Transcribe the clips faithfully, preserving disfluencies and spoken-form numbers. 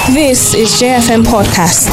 This is J F M Podcast.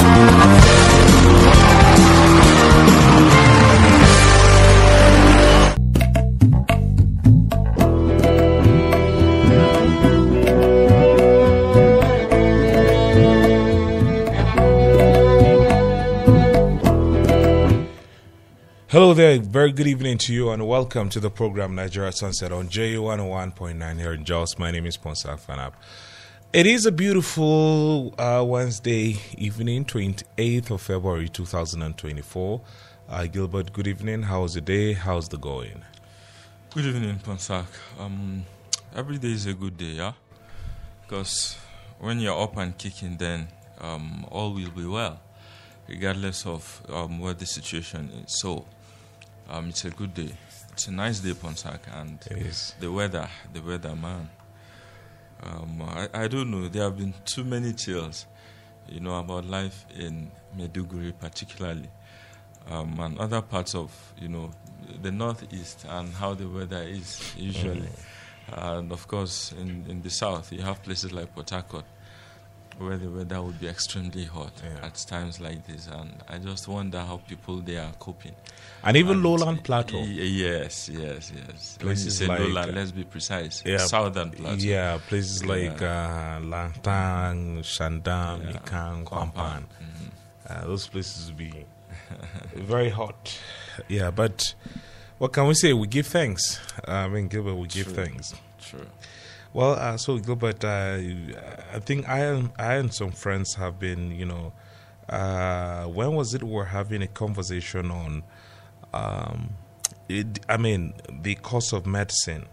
Hello there, very good evening to you and welcome to the program Nigeria Sunset on J U one oh one point nine here in Jos. My name is Ponsak Fanap. It is a beautiful uh, Wednesday evening, twenty-eighth of February two thousand twenty-four. Uh, Gilbert, good evening. How's the day? How's the going? Good evening, Ponsak. Um, every day is a good day, yeah? Because when you're up and kicking, then um, all will be well, regardless of um, what the situation is. So, um, it's a good day. It's a nice day, Ponsak, and It is. the weather, the weather, man. Um, I, I don't know. There have been too many tales, you know, about life in Maiduguri, particularly, um, and other parts of, you know, the northeast and how the weather is usually. Mm. And of course, in, in the south, you have places like Port Harcourt, where the weather would be extremely hot yeah. at times like this, and I just wonder how people there are coping. And even and Lowland Plateau. Y- yes, yes, yes. Places when you say like, Lowland, uh, let's be precise. yeah, Southern Plateau. Yeah, places Yeah. like uh, Lantang, Shandam, Yeah. Nikang, Kwampan. Mhm. Uh, those places will be very hot. Yeah, but what can we say? We give thanks. Uh, I mean, Gilbert, we give True. thanks. True. Well, uh, so Gilbert, uh, I think I and, I and some friends have been, you know, uh, when was it we were having a conversation on, um, it, I mean, the cost of medicine.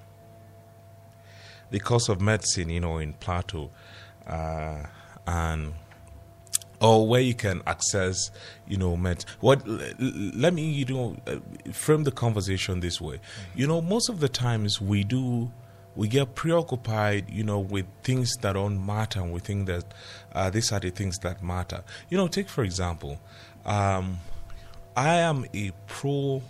The cost of medicine, you know, in Plateau, uh, and or where you can access, you know, med. What? l- l- Let me, you know, uh, frame the conversation this way. You know, most of the times we do, we get preoccupied, you know, with things that don't matter, and we think that uh, these are the things that matter. You know, take for example, um, I am a pro.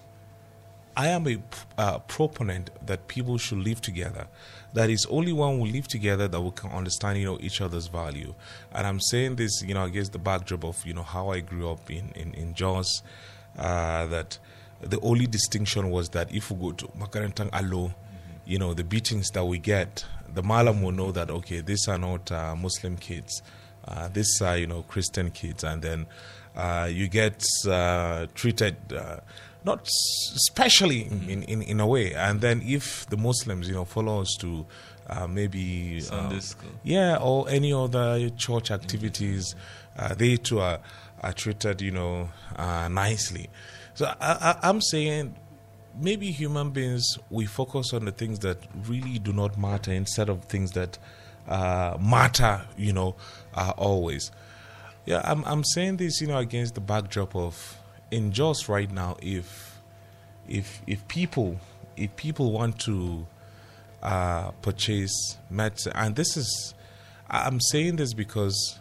I am a uh, proponent that people should live together. That is only when we live together that we can understand, you know, each other's value. And I'm saying this, you know, against the backdrop of, you know, how I grew up in in, in Jos. Uh, that the only distinction was that if we go to Makarantang Alo, you know, the beatings that we get, the Malam will know that, okay, these are not uh, Muslim kids. Uh, these are, you know, Christian kids. And then uh, you get uh, treated uh, not s- specially in, in, in, in a way. And then if the Muslims, you know, follow us to uh, maybe... Sunday uh, school. Yeah, or any other church activities, uh, they too are, are treated, you know, uh, nicely. So I, I, I'm saying maybe human beings, we focus on the things that really do not matter instead of things that uh, matter, you know, uh, always. Yeah, I'm I'm saying this, you know, against the backdrop of in Jos right now. If if if people if people want to uh, purchase medicine, and this is, I'm saying this because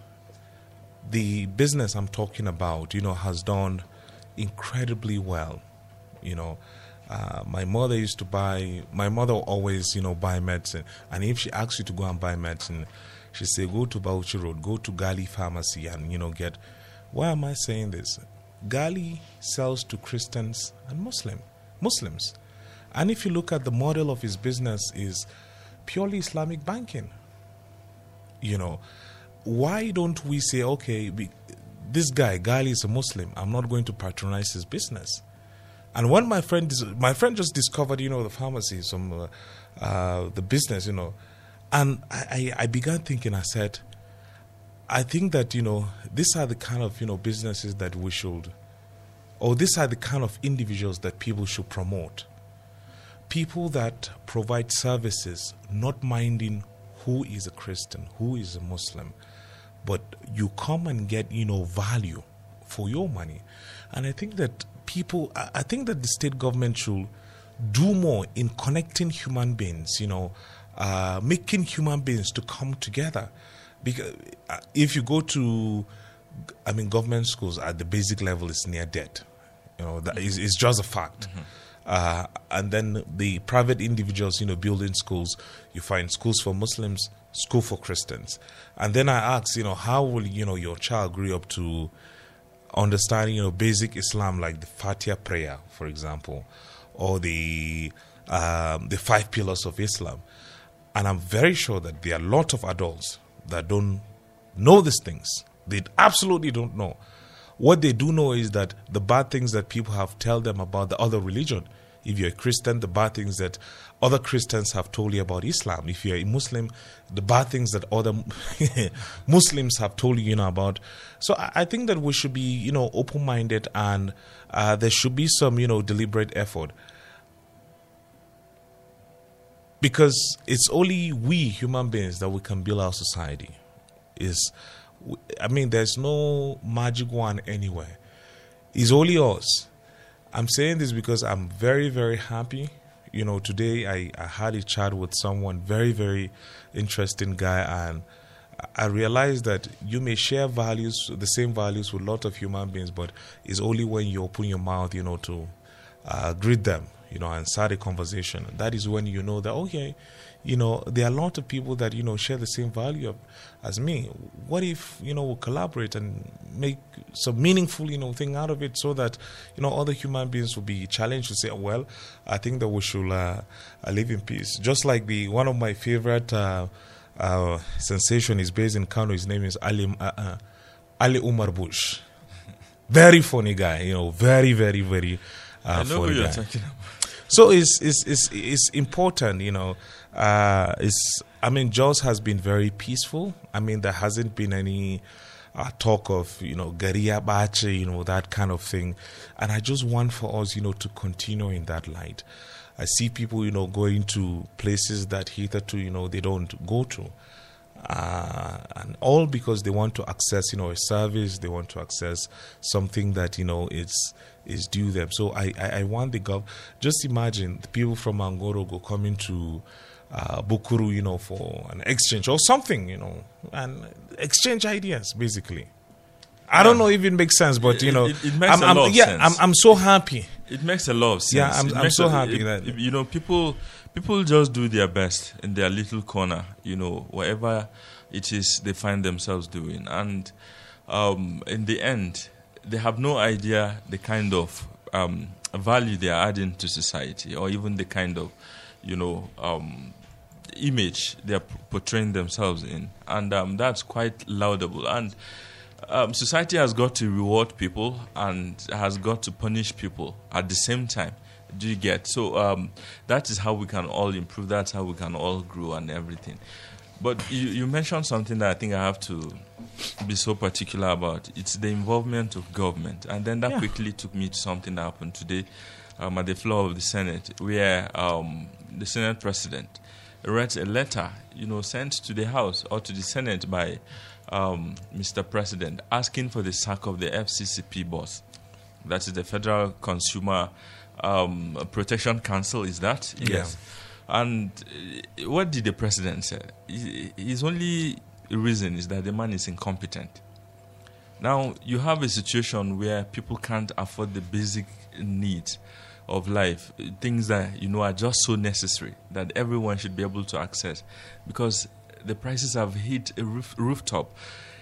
the business I'm talking about, you know, has done incredibly well, you know. Uh, my mother used to buy, my mother always, you know, buy medicine. And if she asks you to go and buy medicine, she say, go to Bauchi Road, go to Gali Pharmacy and, you know, get. Why am I saying this? Gali sells to Christians and Muslim, Muslims. And if you look at the model of his business is purely Islamic banking. You know, why don't we say, okay, we, this guy, Gali is a Muslim, I'm not going to patronize his business. And when my friend, dis- my friend just discovered, you know, the pharmacy, some, uh, uh, the business, you know, and I, I I began thinking, I said, I think that, you know, these are the kind of, you know, businesses that we should, or these are the kind of individuals that people should promote. People that provide services, not minding who is a Christian, who is a Muslim, but you come and get, you know, value for your money. And I think that people, I I think that the state government should do more in connecting human beings, you know, uh, making human beings to come together. Because uh, if you go to, I mean, government schools at the basic level is near dead. You know, that is, it's just a fact. Mm-hmm. Uh, and then the private individuals, you know, building schools, you find schools for Muslims, school for Christians. And then I asked, you know, how will, you know, your child grow up to understanding, you know, basic Islam, like the Fatiha prayer, for example, or the um, the five pillars of Islam. And I'm very sure that there are a lot of adults that don't know these things. They absolutely don't know. What they do know is that the bad things that people have tell them about the other religion. If you're a Christian, the bad things that other Christians have told you about Islam. If you're a Muslim, the bad things that other Muslims have told you, you know, about. So I, I think that we should be, you know, open-minded, and uh, there should be some, you know, deliberate effort. Because it's only we human beings that we can build our society. Is, I mean, there's no magic wand anywhere. It's only us. I'm saying this because I'm very, very happy. You know, today I, I had a chat with someone, very, very interesting guy, and I realized that you may share values, the same values with a lot of human beings, but it's only when you open your mouth, you know, to uh, greet them, you know, and start a conversation. That is when you know that, okay, you know, there are a lot of people that, you know, share the same value of, as me. What if, you know, we collaborate and make some meaningful, you know, thing out of it, so that, you know, other human beings will be challenged to say, well, I think that we should uh, live in peace. Just like the one of my favorite uh, uh, sensation is based in Kano. His name is Ali uh, uh, Ali Umar Bush. Very funny guy, you know, very, very, very uh, I know funny who you're guy. talking about. So it's it's it's it's important, you know. Uh, it's I mean, Jos has been very peaceful. I mean, there hasn't been any uh, talk of, you know, Garia Bache, you know, that kind of thing. And I just want for us, you know, to continue in that light. I see people, you know, going to places that hitherto, you know, they don't go to. Uh, and all because they want to access, you know, a service, they want to access something that, you know, is is due them. So I, I, I want the gov. Just imagine the people from Angorogo coming to uh, Bukuru, you know, for an exchange or something, you know, and exchange ideas, basically. I yeah. don't know if it makes sense, but, you know, it, it makes I'm, a I'm, lot of yeah, sense. I'm, I'm so happy. It makes a lot of sense. Yeah, I'm, It I'm makes so a- happy it- that it- you know, people people just do their best in their little corner, you know, whatever it is they find themselves doing. And um, in the end, they have no idea the kind of um, value they are adding to society, or even the kind of, you know, um, image they are portraying themselves in. And um, that's quite laudable. And um, society has got to reward people and has got to punish people at the same time. Do you get? So um, that is how we can all improve. That's how we can all grow and everything. But you, you mentioned something that I think I have to be so particular about. It's the involvement of government. And then that Yeah. quickly took me to something that happened today um, at the floor of the Senate, where um, the Senate President read a letter, you know, sent to the House or to the Senate by um, Mister President, asking for the sack of the F C C P boss. That is the Federal Consumer um, Protection Council, is that? Yeah. Yes. And uh, what did the president say? He- His only reason is that the man is incompetent. Now, you have a situation where people can't afford the basic needs of life, uh, things that, you know, are just so necessary that everyone should be able to access, because the prices have hit a roof, rooftop.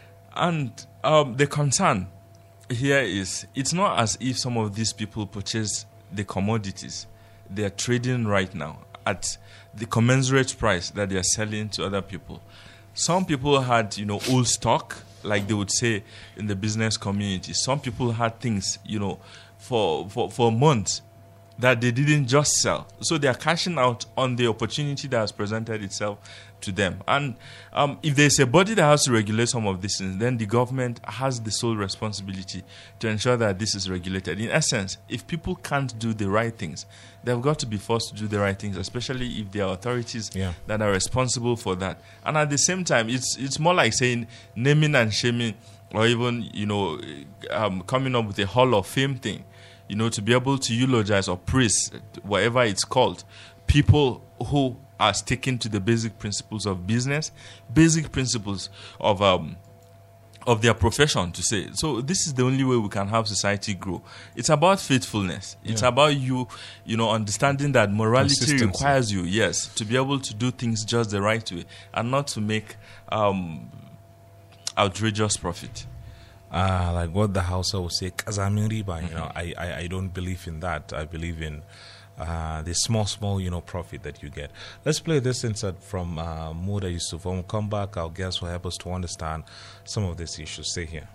And um, the concern here is, it's not as if some of these people purchase the commodities they are trading right now at the commensurate price that they are selling to other people. Some people had, you know, old stock, like they would say in the business community. Some people had things, you know, for, for, for months that they didn't just sell. So they are cashing out on the opportunity that has presented itself to them. And um, if there's a body that has to regulate some of these things, then the government has the sole responsibility to ensure that this is regulated. In essence, if people can't do the right things, they've got to be forced to do the right things, especially if there are authorities Yeah. that are responsible for that. And at the same time, it's it's more like saying naming and shaming, or even, you know, um, coming up with a Hall of Fame thing, you know, to be able to eulogize or praise, whatever it's called, people who are sticking to the basic principles of business, basic principles of um, of their profession to say. So this is the only way we can have society grow. It's about faithfulness. It's yeah. about you, you know, understanding that morality requires you, yes, to be able to do things just the right way and not to make um, outrageous profit. Uh, like what the Hausa will say, Kazamin riba. You know, I, I, I don't believe in that. I believe in uh, the small, small, you know, profit that you get. Let's play this insert from uh, Muda Yusuf. When we come back, our guests will help us to understand some of these issues. Stay here.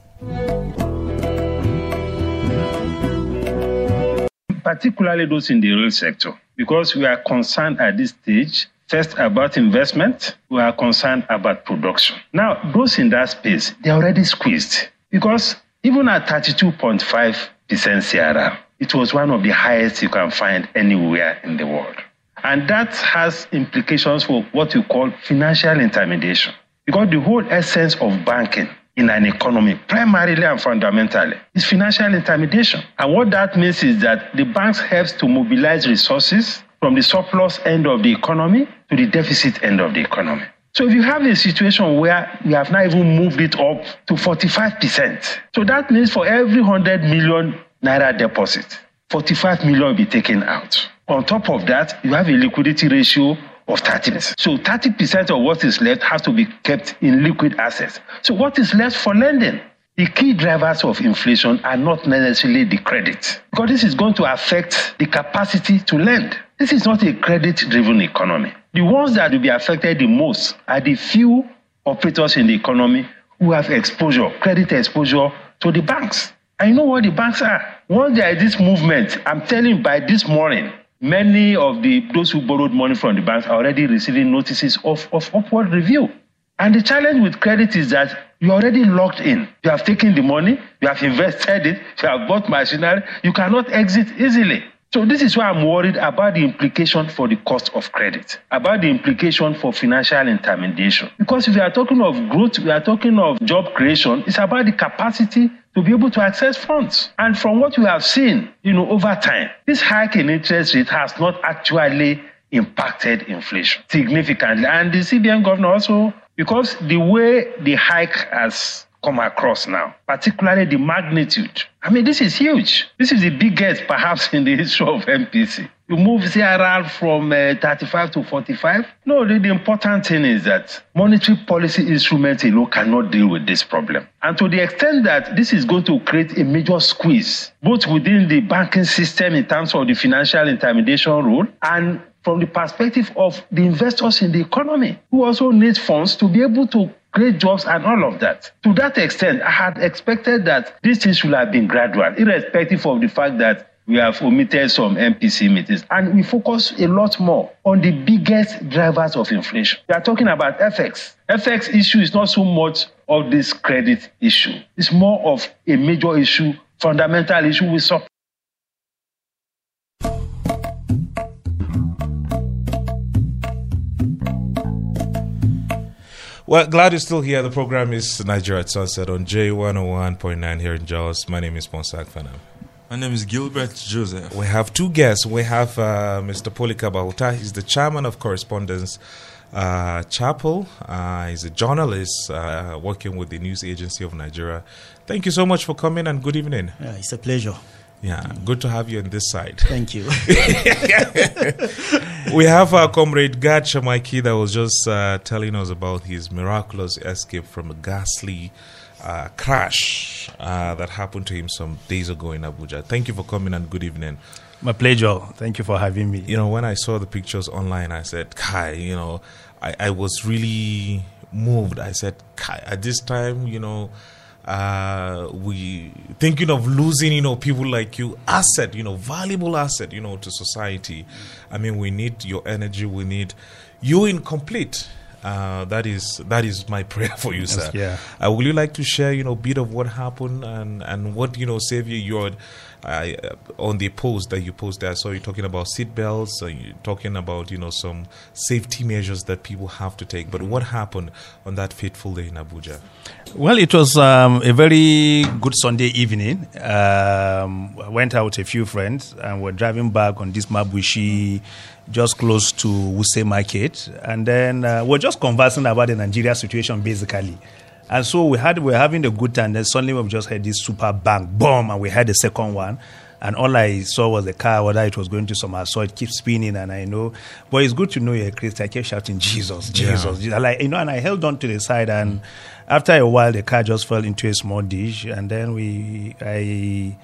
Particularly those in the real sector, because we are concerned at this stage first about investment, we are concerned about production. Now, those in that space, they're already squeezed. Because even at thirty-two point five percent C R R, it was one of the highest you can find anywhere in the world. And that has implications for what we call financial intermediation. Because the whole essence of banking in an economy, primarily and fundamentally, is financial intermediation. And what that means is that the banks help to mobilize resources from the surplus end of the economy to the deficit end of the economy. So if you have a situation where we have not even moved it up to forty-five percent, so that means for every one hundred million naira deposit, forty-five million will be taken out. On top of that, you have a liquidity ratio of thirty percent. So thirty percent of what is left has to be kept in liquid assets. So what is left for lending? The key drivers of inflation are not necessarily the credit, because this is going to affect the capacity to lend. This is not a credit-driven economy. The ones that will be affected the most are the few operators in the economy who have exposure, credit exposure to the banks. I know what the banks are. Once there is this movement, I'm telling you by this morning, many of the those who borrowed money from the banks are already receiving notices of, of upward review. And the challenge with credit is that you're already locked in. You have taken the money, you have invested it, you have bought machinery, you cannot exit easily. So this is why I'm worried about the implication for the cost of credit, about the implication for financial intermediation. Because if we are talking of growth, we are talking of job creation, it's about the capacity to be able to access funds. And from what we have seen, you know, over time, this hike in interest rate has not actually impacted inflation significantly. And the C B N governor also, because the way the hike has come across now, particularly the magnitude. I mean, this is huge. This is the biggest, perhaps, in the history of M P C. You move C R R from uh, thirty-five to forty-five. No, the, the important thing is that monetary policy instruments alone cannot deal with this problem. And to the extent that this is going to create a major squeeze, both within the banking system in terms of the financial intermediation role and from the perspective of the investors in the economy, who also need funds to be able to create jobs and all of that. To that extent, I had expected that these things should have been gradual, irrespective of the fact that we have omitted some M P C meetings. And we focus a lot more on the biggest drivers of inflation. We are talking about F X. F X issue is not so much of this credit issue. It's more of a major issue, fundamental issue with supply. Well, glad you're still here. The program is Nigeria at Sunset on J one oh one point nine here in Jos. My name is Ponsak Fanam. My name is Gilbert Joseph. We have two guests. We have uh, Mister Polika Bahuta. He's the chairman of Correspondence uh, Chapel. Uh, he's a journalist uh, working with the News Agency of Nigeria. Thank you so much for coming and good evening. Yeah, it's a pleasure. Yeah, good to have you on this side. Thank you. We have our comrade Gad Shamaiki that was just uh, telling us about his miraculous escape from a ghastly uh, crash uh, that happened to him some days ago in Abuja. Thank you for coming and good evening. My pleasure. Thank you for having me. You know, when I saw the pictures online, I said, Kai, you know, I, I was really moved. I said, Kai, at this time, you know, Uh, we thinking of losing, you know, people like you, asset, you know, valuable asset, you know, to society. I mean, we need your energy. We need you in complete. Uh, that is that is my prayer for you, sir. Yes, yeah. Uh, would you like to share, you know, a bit of what happened and, and what, you know, Xavier, you're uh, on the post that you posted. I saw you talking about seatbelts. Uh, you talking about, you know, some safety measures that people have to take. But what happened on that fateful day in Abuja? Well, it was um, a very good Sunday evening. Um, I went out with a few friends and we're driving back on this Mabushi, just close to Wuse Market. And then uh, we're just conversing about the Nigeria situation, basically. And so we had, we were having a good time. Then suddenly we just heard this super bang, boom, and we had the second one. And all I saw was the car, whether it was going to somewhere. I saw it keep spinning, and I know. But it's good to know you're a Christian. I kept shouting, Jesus, Jesus. Yeah. Like, you know, and I held on to the side. And after a while, the car just fell into a small ditch. And then we, I...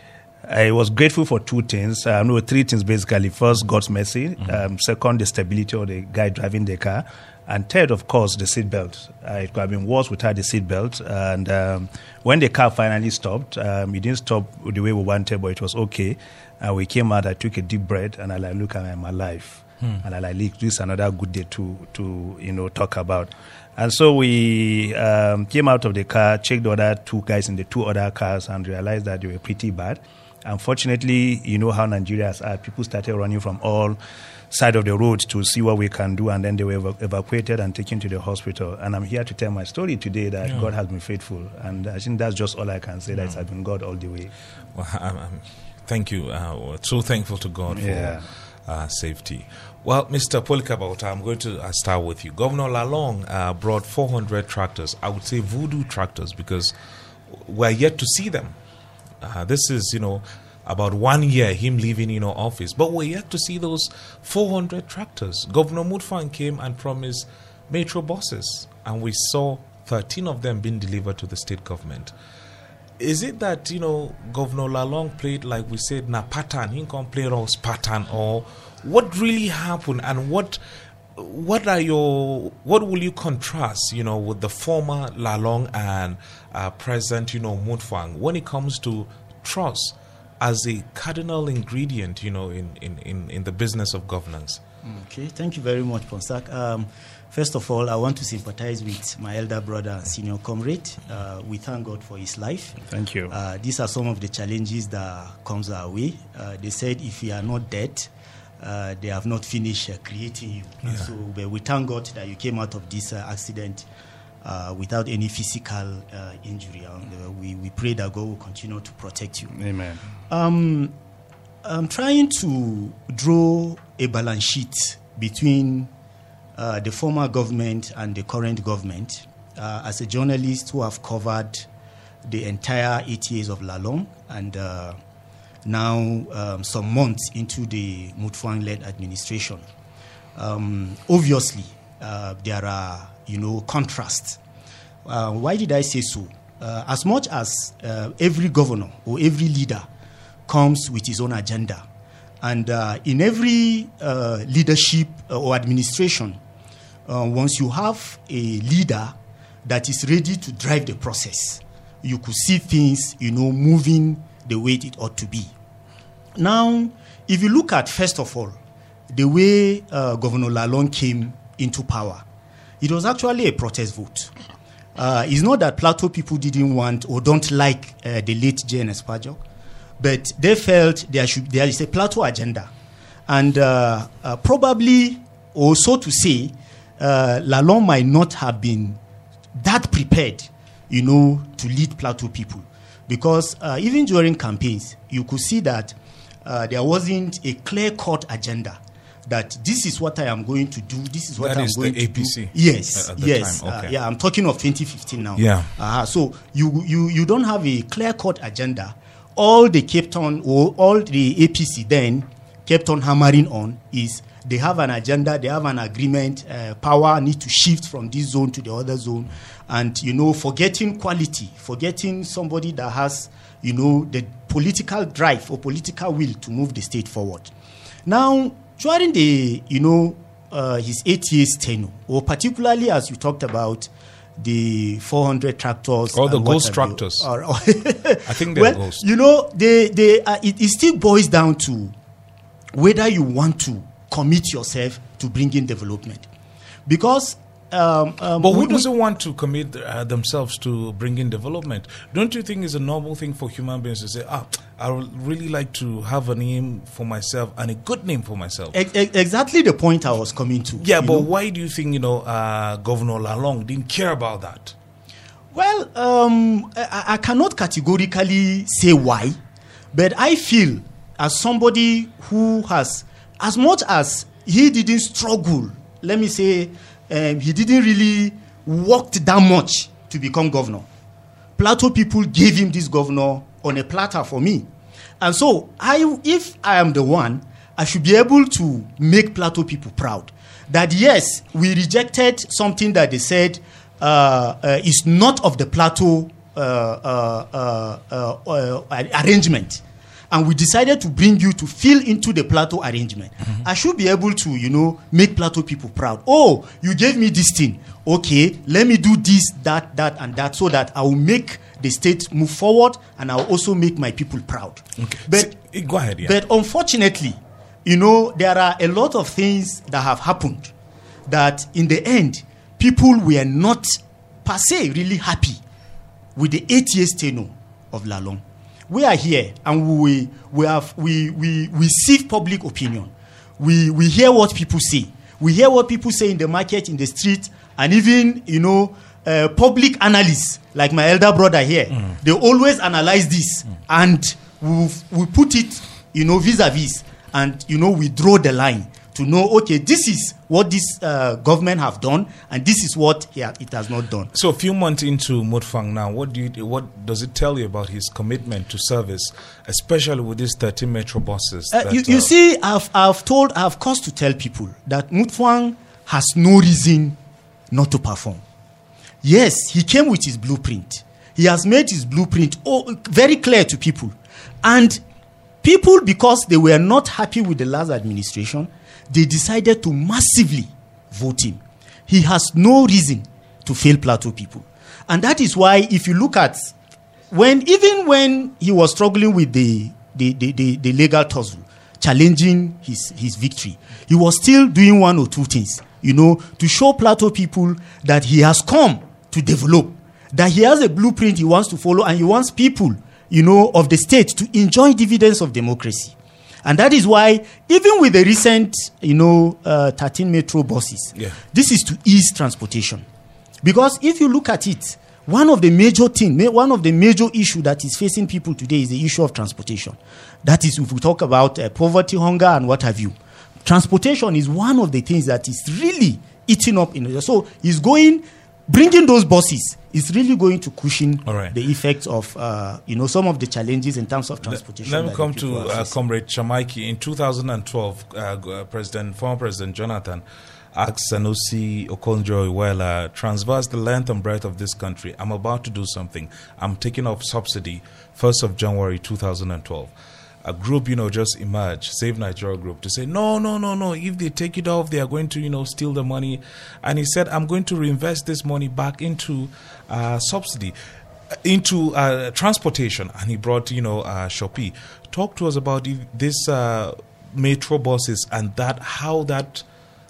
I was grateful for two things. Uh, no, three things basically. First, God's mercy. Mm-hmm. Um, second, the stability of the guy driving the car. And third, of course, the seatbelt. Uh, it could have been worse without the seatbelt. And um, when the car finally stopped, um, it didn't stop the way we wanted, but it was okay. And we came out, I took a deep breath, and I like, look, I'm alive. Hmm. And I like, this is another good day to, to you know, talk about. And so we um, came out of the car, checked the other two guys in the two other cars, and realized that they were pretty bad. Unfortunately, you know how Nigerians are. People started running from all sides of the road to see what we can do, and then they were ev- evacuated and taken to the hospital. And I'm here to tell my story today that yeah. God has been faithful. And I think that's just all I can say, yeah. that it has been God all the way. Well, I'm, I'm, thank you. Uh, we're so thankful to God for yeah. uh, safety. Well, Mister Polycarp Awota, I'm going to uh, start with you. Governor Lalong uh, brought four hundred tractors. I would say voodoo tractors, because we're yet to see them. Uh, this is, you know, about one year him leaving, you know, office. But we're yet to see those four hundred tractors. Governor Mutfwang came and promised metro buses, and we saw thirteen of them being delivered to the state government. Is it that, you know, Governor Lalong played, like we said, na pattern, he can't play Ross pattern, or what really happened, and what what are your, what will you contrast, you know, with the former Lalong and uh, present, you know, Mutfwang, when it comes to trust as a cardinal ingredient, you know, in, in, in, in the business of governance? Okay, thank you very much, Ponsak. Um, first of all, I want to sympathize with my elder brother and senior comrade. Uh, we thank God for his life. Thank you. Uh, these are some of the challenges that comes our way. Uh, they said if you are not dead, Uh, they have not finished uh, creating you. Yeah. So but we thank God that you came out of this uh, accident uh, without any physical uh, injury. And, uh, we, we pray that God will continue to protect you. Amen. Um, I'm trying to draw a balance sheet between uh, the former government and the current government. Uh, as a journalist who have covered the entire eight years of Lalong, and uh, now um, some months into the Mutfwang-led administration. Um, obviously, uh, there are, you know, contrasts. Uh, why did I say so? Uh, as much as uh, every governor or every leader comes with his own agenda, and uh, in every uh, leadership or administration, uh, once you have a leader that is ready to drive the process, you could see things, you know, moving the way it ought to be. Now, if you look at, first of all, the way uh, Governor Lalong came into power, it was actually a protest vote. Uh, it's not that Plateau people didn't want or don't like uh, the late J N Spajok, but they felt there should there is a Plateau agenda. And uh, uh, probably, or so to say, uh, Lalong might not have been that prepared, you know, to lead Plateau people. Because uh, even during campaigns, you could see that uh, there wasn't a clear-cut agenda that this is what I am going to do, this is what that I'm is going the to A P C do. Yes, at the yes. time. Okay. Uh, yeah, I'm talking of twenty fifteen now. Yeah. Uh, so you, you, you don't have a clear-cut agenda. All they kept on, or all the A P C then kept on hammering on is they have an agenda, they have an agreement, uh, power need to shift from this zone to the other zone. And, you know, forgetting quality, forgetting somebody that has, you know, the political drive or political will to move the state forward. Now, during the, you know, uh, his eight years tenure, or particularly as you talked about, the four hundred tractors. Or the ghost tractors. You, or, or I think they're well, ghosts. You know, they, they, uh, it, it still boils down to whether you want to commit yourself to bringing development. Because Um, um, but who we, doesn't want to commit uh, themselves to bringing development? Don't you think it's a normal thing for human beings to say, ah, I would really like to have a name for myself and a good name for myself? E- e- exactly the point I was coming to. Yeah, but know? why do you think, you know, uh, Governor Lalong didn't care about that? Well, um, I, I cannot categorically say why, but I feel as somebody who has, as much as he didn't struggle, let me say, Um, he didn't really work that much to become governor. Plateau people gave him this governor on a platter for me. And so I, if I am the one, I should be able to make Plateau people proud. That yes, we rejected something that they said uh, uh, is not of the Plateau uh, uh, uh, uh, uh, arrangement. And we decided to bring you to fill into the Plateau arrangement. Mm-hmm. I should be able to, you know, make Plateau people proud. Oh, you gave me this thing. Okay, let me do this, that, that, and that, so that I will make the state move forward, and I will also make my people proud. Okay. But so, go ahead. Yeah. But unfortunately, you know, there are a lot of things that have happened that, in the end, people were not per se really happy with the eight years tenure of Lalong. We are here, and we we have we we we sieve public opinion. We we hear what people say. We hear what people say in the market, in the street, and even, you know, uh, public analysts like my elder brother here. Mm. They always analyze this, mm. and we we put it, you know, vis-a-vis, and, you know, we draw the line to know, okay, this is what this uh, government have done, and this is what yeah, it has not done. So a few months into Mutfwang now, what do you, what does it tell you about his commitment to service, especially with these thirteen metro buses? Uh, that, you, you uh, see, I've, I've told, I've caused to tell people that Mutfwang has no reason not to perform. Yes, he came with his blueprint. He has made his blueprint oh, very clear to people. And people, because they were not happy with the last administration, they decided to massively vote him. He has no reason to fail Plateau people. And that is why, if you look at, when even when he was struggling with the, the, the, the, the legal tussle, challenging his, his victory, he was still doing one or two things, you know, to show Plateau people that he has come to develop, that he has a blueprint he wants to follow, and he wants people, you know, of the state to enjoy dividends of democracy. And that is why, even with the recent, you know, uh, thirteen metro buses, yeah. this is to ease transportation. Because if you look at it, one of the major thing, one of the major issue that is facing people today is the issue of transportation. That is, if we talk about uh, poverty, hunger, and what have you. Transportation is one of the things that is really eating up in it. So he's going, bringing those buses is really going to cushion right. the effects of, uh, you know, some of the challenges in terms of transportation. Let me come to uh, Comrade Shamaiki. In two thousand twelve, uh, President, former President Jonathan asked Sanusi Okonjo-Iweala, traverse the length and breadth of this country. I'm about to do something. I'm taking off subsidy first of January two thousand twelve. A group, you know, just emerged, Save Nigeria group, to say, no, no, no, no. If they take it off, they are going to, you know, steal the money. And he said, I'm going to reinvest this money back into uh, subsidy, into uh, transportation. And he brought, you know, uh, Shopee. Talk to us about this uh, metro buses and that, how that,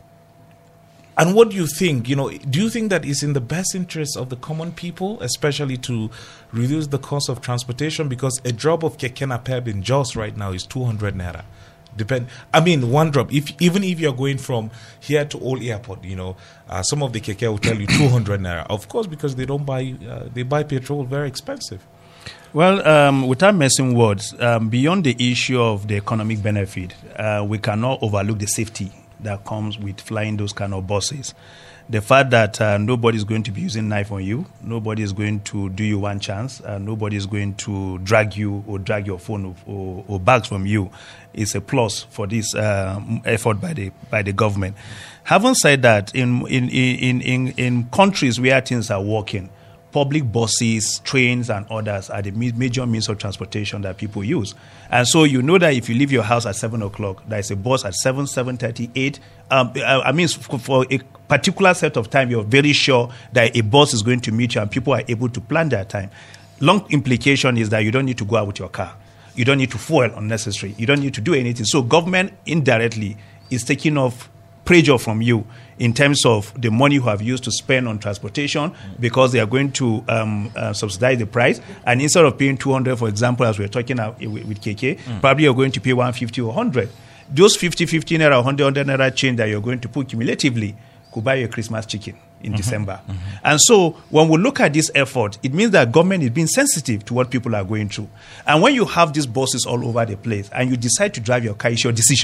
and what do you think? You know, do you think that it's in the best interest of the common people, especially to reduce the cost of transportation? Because a drop of keke napep in Jos right now is two hundred naira. Depend. I mean, one drop. If even if you're going from here to Old Airport, you know, uh, some of the keke will tell you two hundred naira. Of course, because they don't buy, uh, they buy petrol very expensive. Well, um, without messing words, um, beyond the issue of the economic benefit, uh, we cannot overlook the safety that comes with flying those kind of buses. The fact that uh, nobody is going to be using knife on you, nobody is going to do you one chance, uh, nobody is going to drag you or drag your phone or, or, or bags from you, is a plus for this uh, effort by the by the government. Having said that, in in in in in countries where things are working, public buses, trains, and others are the major means of transportation that people use. And so you know that if you leave your house at seven o'clock, there is a bus at seven, seven thirty, eight. Um, I mean, for a particular set of time, you're very sure that a bus is going to meet you and people are able to plan their time. Long implication is that you don't need to go out with your car. You don't need to fuel unnecessary. You don't need to do anything. So government indirectly is taking off pressure from you in terms of the money you have used to spend on transportation, mm. because they are going to um, uh, subsidize the price. And instead of paying two hundred, for example, as we're talking uh, with, with K K, mm. probably you're going to pay one fifty or one hundred. Those fifty, fifty naira, one hundred, one hundred naira change that you're going to put cumulatively could buy you a Christmas chicken in mm-hmm. December. Mm-hmm. And so when we look at this effort, it means that government is being sensitive to what people are going through. And when you have these buses all over the place and you decide to drive your car, it's your decision.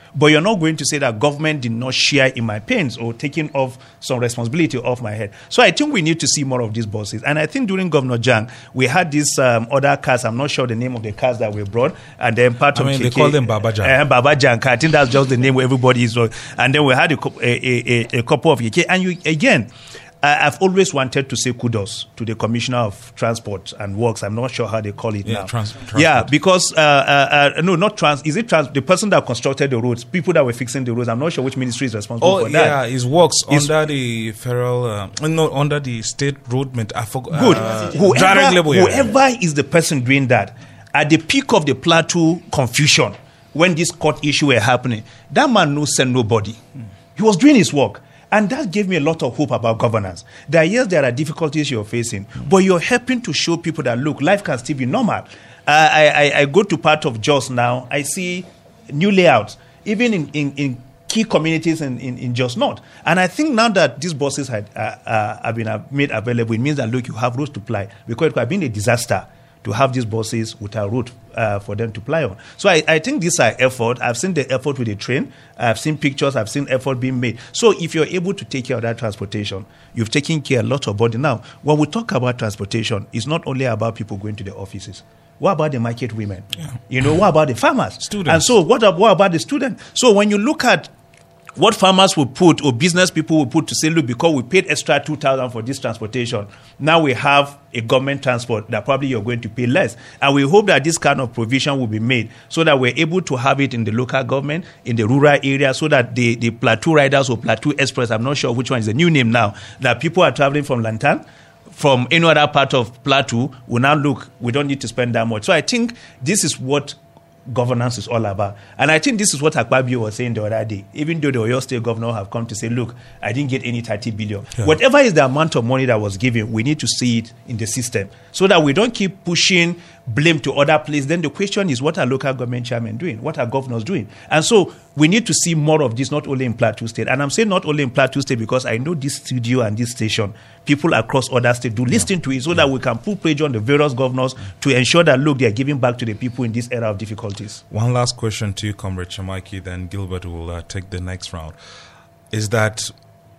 But you're not going to say that government did not share in my pains or taking off some responsibility off my head. So I think we need to see more of these buses. And I think during Governor Jang, we had these um, other cars. I'm not sure the name of the cars that we brought. And then part I of mean, K K, they call them Baba Jang. Uh, Baba Jang. I think that's just the name where everybody is. And then we had a, a, a, a couple of K K. And you, again, I've always wanted to say kudos to the Commissioner of Transport and Works. I'm not sure how they call it yeah, now. Trans- transport. Yeah, because, uh, uh, uh, no, not trans, is it trans, the person that constructed the roads, people that were fixing the roads, I'm not sure which ministry is responsible Oh, for that. yeah, it works It's- under the federal, uh, no, under the state road. Mint- I forgot. Good. Uh, whoever direct label, yeah. whoever is the person doing that, at the peak of the Plateau confusion, when this court issue were happening, that man no send nobody. He was doing his work. And that gave me a lot of hope about governance. There are yes, there are difficulties you're facing, but you're helping to show people that, look, life can still be normal. Uh, I, I, I go to part of Jos now, I see new layouts, even in, in, in key communities in, in, in Jos North. And I think now that these buses had, uh, uh, have been made available, it means that, look, you have roads to ply. Because it could have been a disaster to have these buses without road uh, for them to ply on. So I, I think these are effort. I've seen the effort with the train. I've seen pictures. I've seen effort being made. So if you're able to take care of that transportation, you've taken care of a lot of body. Now, when we talk about transportation, it's not only about people going to the offices. What about the market women? Yeah. You know, what about the farmers? Students. And so what, what about the students? So when you look at what farmers will put or business people will put to say, look, because we paid extra two thousand dollars for this transportation, now we have a government transport that probably you're going to pay less. And we hope that this kind of provision will be made so that we're able to have it in the local government, in the rural area, so that the, the Plateau Riders or Plateau Express, I'm not sure which one is the new name now, that people are traveling from Lantan, from any other part of Plateau, will now look, we don't need to spend that much. So I think this is what governance is all about. And I think this is what Akpabio was saying the other day. Even though the Oyo State governor have come to say, look, I didn't get any thirty billion. Yeah. Whatever is the amount of money that was given, we need to see it in the system so that we don't keep pushing blame to other places. Then the question is, what are local government chairmen doing? What are governors doing? And so we need to see more of this, not only in Plateau State. And I'm saying not only in Plateau State because I know this studio and this station, people across other states do listen yeah. to it so yeah. that we can put pressure on the various governors to ensure that, look, they are giving back to the people in this era of difficulties. One last question to you, Comrade Shamaki, then Gilbert will uh, take the next round. Is that,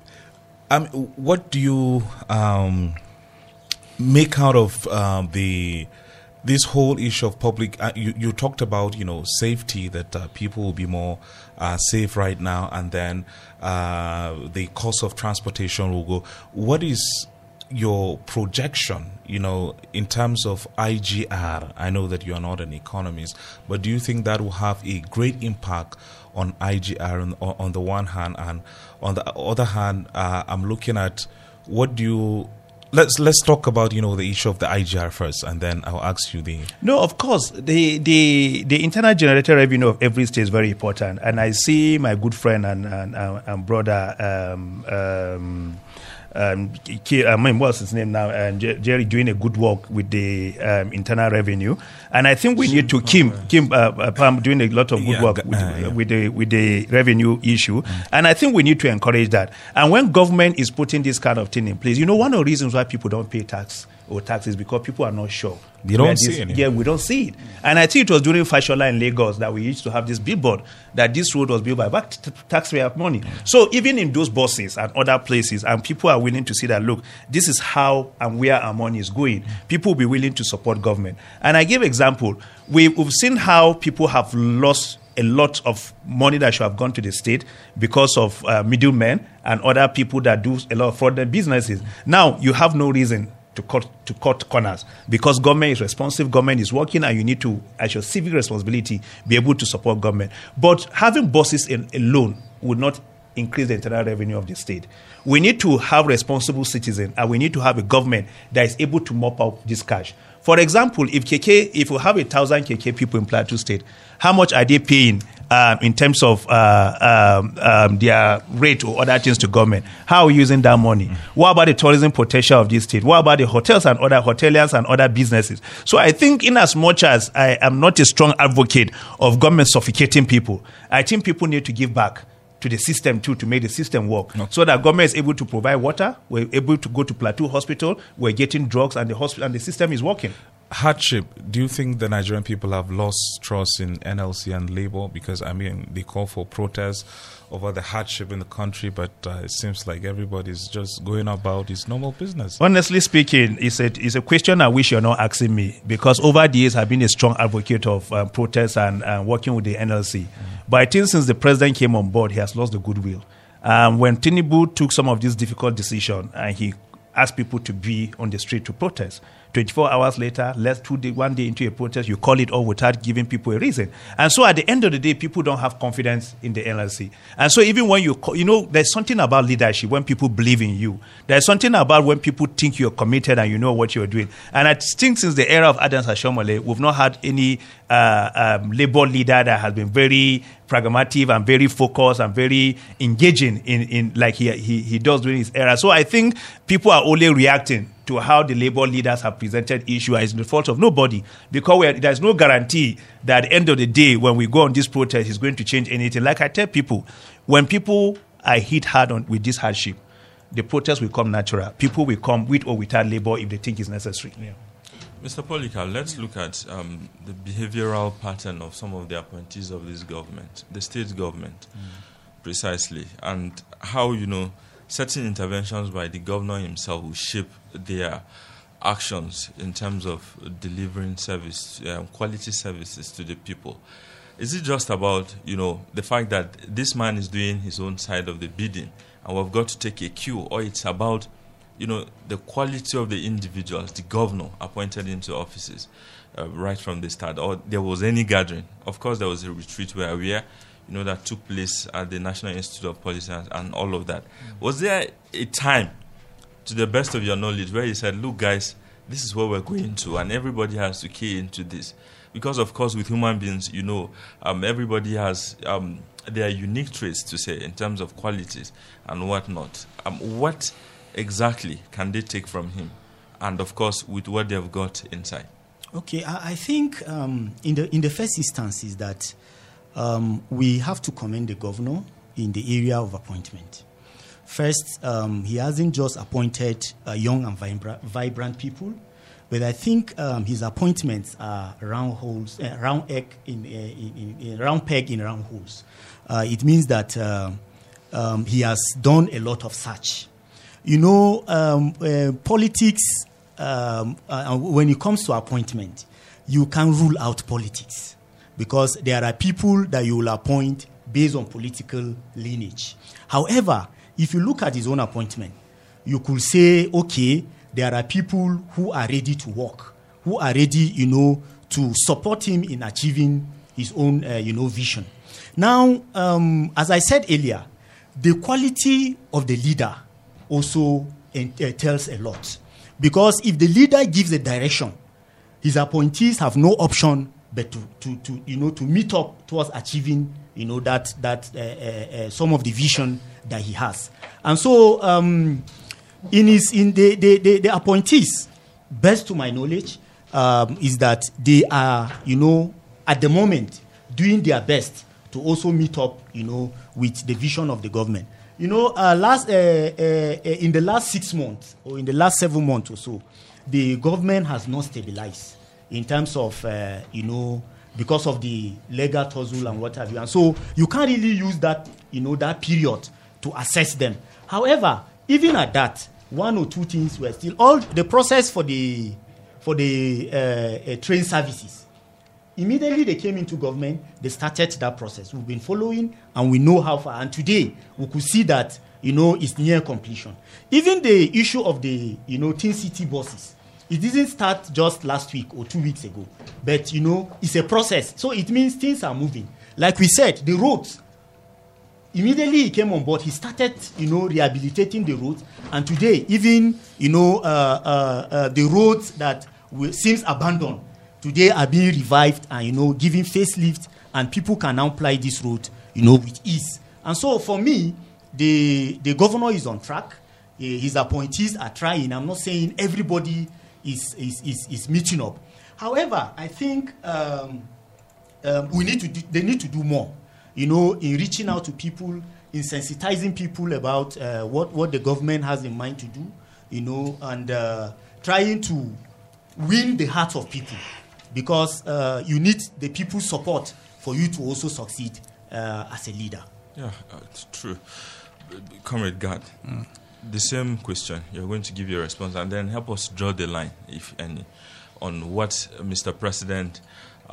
um, what do you um, make out of um, the this whole issue of public? Uh, you, you talked about, you know, safety, that uh, people will be more uh, safe right now, and then uh, the cost of transportation will go. What is your projection, you know, in terms of I G R? I know that you are not an economist, but do you think that will have a great impact on I G R on, on the one hand, and on the other hand, uh, I'm looking at what do you Let's let's talk about, you know, the issue of the I G R first, and then I'll ask you the. No, of course, the the the internal generated revenue of every state is very important, and I see my good friend and and, and brother. Um, um, Um, I mean, what's his name now? And Jerry doing a good work with the um, internal revenue, and I think we need to Kim Kim uh, Pam doing a lot of good yeah, work uh, with, yeah. with the with the revenue issue, mm. and I think we need to encourage that. And when government is putting this kind of thing in place, you know, one of the reasons why people don't pay tax or taxes because people are not sure. You don't see it. Yeah, we don't see it. And I think it was during Fashola in Lagos that we used to have this billboard that this road was built by back t- taxpayer money. So even in those buses and other places, and people are willing to see that, look, this is how and where our money is going. People will be willing to support government. And I give example. We've, we've seen how people have lost a lot of money that should have gone to the state because of uh, middlemen and other people that do a lot of fraudulent businesses. Now, you have no reason to cut to cut corners because government is responsive, government is working, and you need to, as your civic responsibility, be able to support government. But having buses in, alone would not increase the internal revenue of the state. We need to have responsible citizens, and we need to have a government that is able to mop up this cash. For example, if K K, if we have a thousand K K people in Plateau State, how much are they paying um, in terms of uh, um, um, their rate or other things to government? How are we using that money? Mm. What about the tourism potential of this state? What about the hotels and other hoteliers and other businesses? So I think in as much as I am not a strong advocate of government suffocating people, I think people need to give back to the system too, to make the system work. No. So that government is able to provide water, we're able to go to Plateau Hospital, we're getting drugs, and the hospital and the system is working. hardship, do you think the Nigerian people have lost trust in N L C and Labour? Because, I mean, they call for protests over the hardship in the country, but uh, it seems like everybody's just going about his normal business. Honestly speaking, it's a, it's a question I wish you're not asking me, because over the years I've been a strong advocate of uh, protests and uh, working with the N L C. Mm-hmm. But I think since the president came on board, he has lost the goodwill. Um, when Tinubu took some of these difficult decisions and he asked people to be on the street to protest, twenty-four hours later, less two day, one day into a protest, you call it all without giving people a reason. And so at the end of the day, people don't have confidence in the N L C. And so even when you, call, you know, there's something about leadership when people believe in you. There's something about when people think you're committed and you know what you're doing. And I think since the era of Adams Ashomole, we've not had any uh, um, labor leader that has been very pragmatic and very focused and very engaging in, in like he, he, he does during his era. So I think people are only reacting to how the labor leaders have presented issue as the fault of nobody, because there's no guarantee that at the end of the day, when we go on this protest, it's going to change anything. Like I tell people, when people are hit hard on with this hardship, the protest will come natural. People will come with or without labor if they think it's necessary. Yeah. Mister Polycarp, let's look at um, the behavioral pattern of some of the appointees of this government, the state government, mm. precisely, and how, you know, certain interventions by the governor himself will shape their actions in terms of delivering service, um, quality services to the people. Is it just about, you know, the fact that this man is doing his own side of the bidding and we've got to take a cue, or it's about, you know, the quality of the individuals the governor appointed into offices uh, right from the start, or there was any gathering? Of course, there was a retreat where we are, you know, that took place at the National Institute of Policy and, and all of that. Mm. Was there a time, to the best of your knowledge, where you said, look, guys, this is where we're going to, and everybody has to key into this? Because, of course, with human beings, you know, um, everybody has um, their unique traits to say in terms of qualities and whatnot. Um, what exactly can they take from him? And, of course, with what they've got inside? Okay, I, I think um, in the in the first instance is that um, we have to commend the governor in the area of appointment. First, um, he hasn't just appointed uh, young and vibra- vibrant people, but I think um, his appointments are round holes, uh, round egg in, uh, in, in, in round peg in round holes. Uh, it means that uh, um, he has done a lot of search. You know, um, uh, politics. Um, uh, when it comes to appointment, you can't rule out politics, because there are people that you will appoint based on political lineage. However, if you look at his own appointment, you could say, okay, there are people who are ready to work, who are ready, you know, to support him in achieving his own, uh, you know, vision. Now, um, as I said earlier, the quality of the leader also uh, tells a lot. Because if the leader gives a direction, his appointees have no option but to, to, to you know, to meet up towards achieving, you know, that that uh, uh, uh, some of the vision that he has. And so, um, in his in the, the, the, the appointees, best to my knowledge, um, is that they are, you know, at the moment doing their best to also meet up, you know, with the vision of the government. You know, uh, last uh, uh, uh, in the last six months or in the last seven months or so, the government has not stabilized in terms of, uh, you know, because of the legal tussle and what have you. And so you can't really use that, you know, that period to assess them. However, even at that, one or two things were still all the process for the for the uh, uh, train services. Immediately they came into government, they started that process. We've been following, and we know how far. And today, we could see that, you know, it's near completion. Even the issue of the, you know, Teen City buses, it didn't start just last week or two weeks ago. But, you know, it's a process. So it means things are moving. Like we said, the roads, immediately he came on board, he started, you know, rehabilitating the roads. And today, even, you know, uh, uh, uh, the roads that will, seems abandoned, today are being revived and, you know, giving facelift, and people can now ply this road, you know, with ease. And so for me, the the governor is on track. Uh, his appointees are trying. I'm not saying everybody is is is, is meeting up. However, I think um, um, we need to do, they need to do more, you know, in reaching out to people, in sensitizing people about uh, what what the government has in mind to do, you know, and uh, trying to win the hearts of people, because uh, you need the people's support for you to also succeed uh, as a leader. Yeah, uh, it's true. Comrade Gad, mm. the same question. You're going to give your response and then help us draw the line, if any, on what Mister President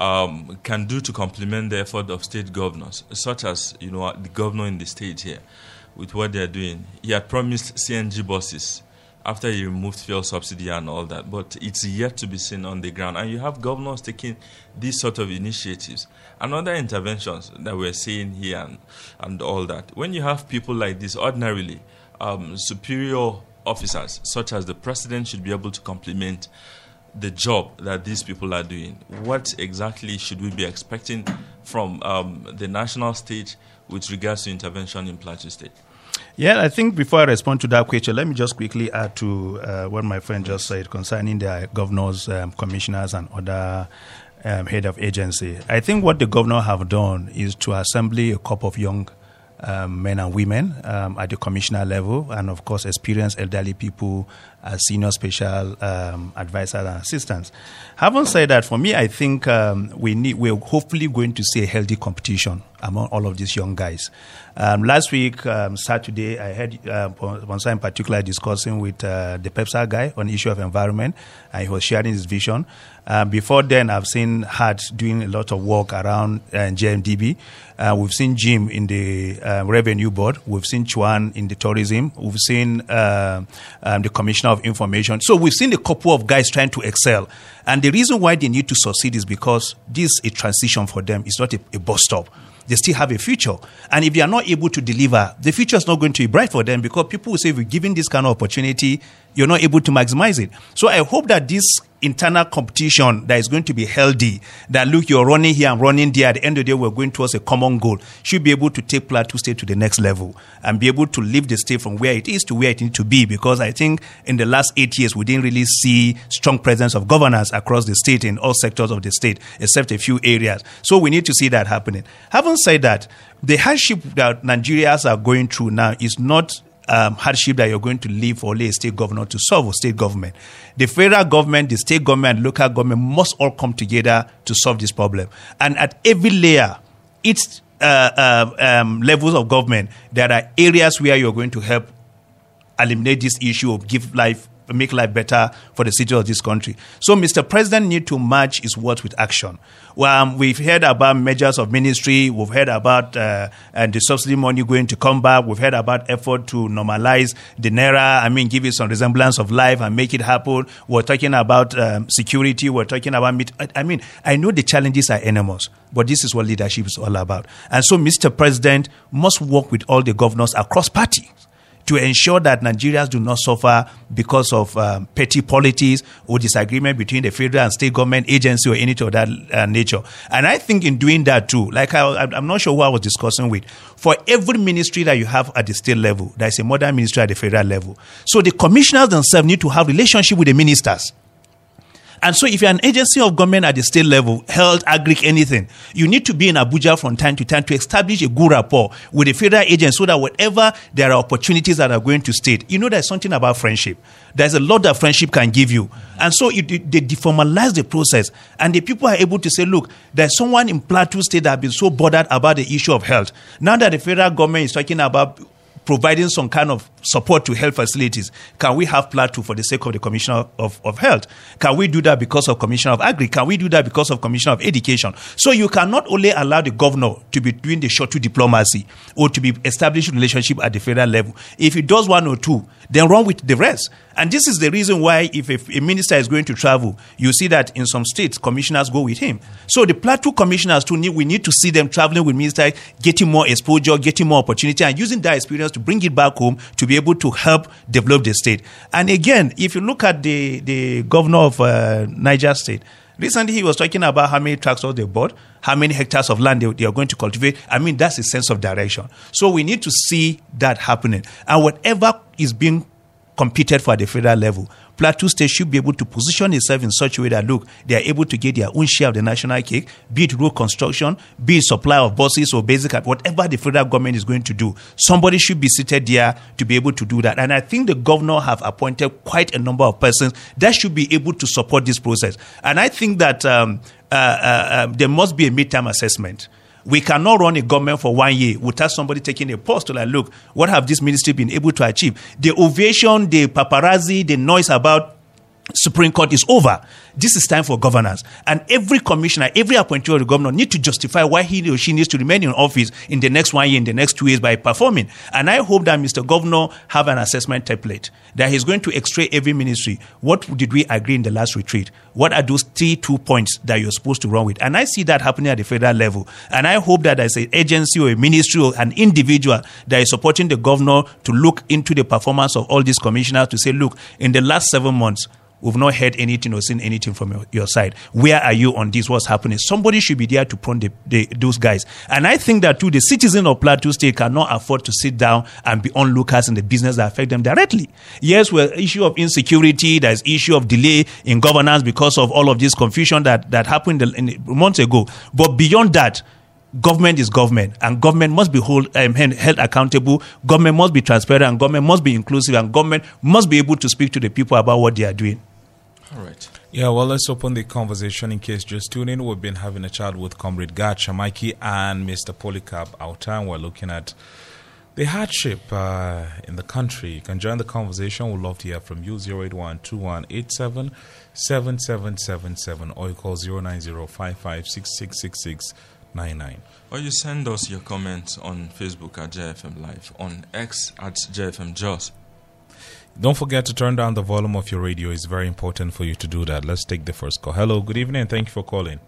um, can do to complement the effort of state governors, such as, you know, the governor in the state here, with what they're doing. He had promised C N G buses after he removed fuel subsidy and all that, but it's yet to be seen on the ground. And you have governors taking these sort of initiatives and other interventions that we're seeing here and, and all that. When you have people like this, ordinarily, um, superior officers, such as the president, should be able to complement the job that these people are doing. What exactly should we be expecting from um, the national stage with regards to intervention in Plateau State? Yeah, I think before I respond to that question, let me just quickly add to uh, what my friend just said concerning the governors, um, commissioners, and other um, head of agency. I think what the governor have done is to assemble a couple of young um, men and women um, at the commissioner level, and of course experienced elderly people as senior special um, advisors and assistants. Having said that, for me, I think um, we need, we're hopefully going to see a healthy competition among all of these young guys. Um, last week, um, Saturday, I had uh, one side in particular discussing with uh, the PEPSA guy on the issue of environment, and he was sharing his vision. Uh, before then, I've seen Hart doing a lot of work around uh, J M D B. Uh, we've seen Jim in the uh, Revenue Board. We've seen Chuan in the tourism. We've seen uh, um, the Commissioner of Information. So we've seen a couple of guys trying to excel. And the reason why they need to succeed is because this is a transition for them. It's not a, a bus stop. They still have a future. And if they are not able to deliver, the future is not going to be bright for them, because people will say, if you're given this kind of opportunity, you're not able to maximize it. So I hope that this internal competition that is going to be healthy, that look, you're running here and running there, at the end of the day, we're going towards a common goal, should be able to take Plateau State to the next level and be able to lift the state from where it is to where it needs to be. Because I think in the last eight years, we didn't really see strong presence of governance across the state in all sectors of the state, except a few areas. So we need to see that happening. Having said that, the hardship that Nigerians are going through now is not Um, hardship that you're going to leave for only a state governor to solve, or state government. The federal government, the state government, and local government must all come together to solve this problem. And at every layer, each uh, uh, um, levels of government, there are areas where you're going to help eliminate this issue of give life, make life better for the citizens of this country. So Mister President needs to match his words with action. Well, um, we've heard about measures of ministry. We've heard about uh, and the subsidy money going to come back. We've heard about effort to normalize the Naira. I mean, give it some resemblance of life and make it happen. We're talking about um, security. We're talking about... I mean, I know the challenges are enormous, but this is what leadership is all about. And so Mister President must work with all the governors across parties to ensure that Nigerians do not suffer because of um, petty politics or disagreement between the federal and state government agency or anything of that uh, nature. And I think in doing that too, like I, I'm not sure who I was discussing with, for every ministry that you have at the state level, there is a modern ministry at the federal level. So the commissioners themselves need to have relationship with the ministers. And so if you're an agency of government at the state level, health, agric, anything, you need to be in Abuja from time to time to establish a good rapport with the federal agents so that whatever there are opportunities that are going to state, you know there's something about friendship. There's a lot that friendship can give you. And so it, it, they deformalize the process. And the people are able to say, look, there's someone in Plateau State that has been so bothered about the issue of health. Now that the federal government is talking about providing some kind of support to health facilities, can we have Plateau for the sake of the Commissioner of, of Health? Can we do that because of Commissioner of Agri? Can we do that because of Commissioner of Education? So you cannot only allow the governor to be doing the short-term diplomacy or to be establishing relationship at the federal level. If he does one or two, then run with the rest. And this is the reason why if a, a minister is going to travel, you see that in some states, commissioners go with him. So the Plateau commissioners too, need, we need to see them traveling with ministers, getting more exposure, getting more opportunity, and using that experience to bring it back home to be able to help develop the state. And again, if you look at the, the governor of uh, Niger State, recently he was talking about how many tractors they bought, how many hectares of land they, they are going to cultivate. I mean, that's a sense of direction. So we need to see that happening. And whatever is being competed for at the federal level, Plateau State should be able to position itself in such a way that, look, they are able to get their own share of the national cake, be it road construction, be it supply of buses or basic, whatever the federal government is going to do. Somebody should be seated there to be able to do that. And I think the governor have appointed quite a number of persons that should be able to support this process. And I think that um, uh, uh, uh, there must be a midterm assessment. We cannot run a government for one year without somebody taking a pause to like, look, what have this ministry been able to achieve? The ovation, the paparazzi, the noise about Supreme Court is over. This is time for governance. And every commissioner, every appointee of the governor need to justify why he or she needs to remain in office in the next one year, in the next two years by performing. And I hope that Mister Governor have an assessment template that he's going to x-ray every ministry. What did we agree in the last retreat? What are those three, two points that you're supposed to run with? And I see that happening at the federal level. And I hope that there's an agency or a ministry or an individual that is supporting the governor to look into the performance of all these commissioners to say, look, in the last seven months, we've not heard anything or seen anything from your, your side. Where are you on this? What's happening? Somebody should be there to prompt the, the, those guys. And I think that too, the citizens of Plateau State cannot afford to sit down and be onlookers in the business that affect them directly. Yes, well, issue of insecurity, there's issue of delay in governance because of all of this confusion that, that happened in the, months ago. But beyond that, government is government, and government must be hold, um, held accountable. Government must be transparent, and government must be inclusive, and government must be able to speak to the people about what they are doing. All right. Yeah, well, let's open the conversation in case just tune in. We've been having a chat with Comrade Gad Shamaki and Mister Polycarp Autan. We're looking at the hardship uh, in the country. You can join the conversation. We'd love to hear from you. zero eight one two one eight seven seven seven seven seven or you call zero nine zero five five six six six six nine nine. Or you send us your comments on Facebook at J F M Live, on X at J F M Jos. Don't forget to turn down the volume of your radio. It's very important for you to do that. Let's take the first call. Hello, good evening. Thank you for calling.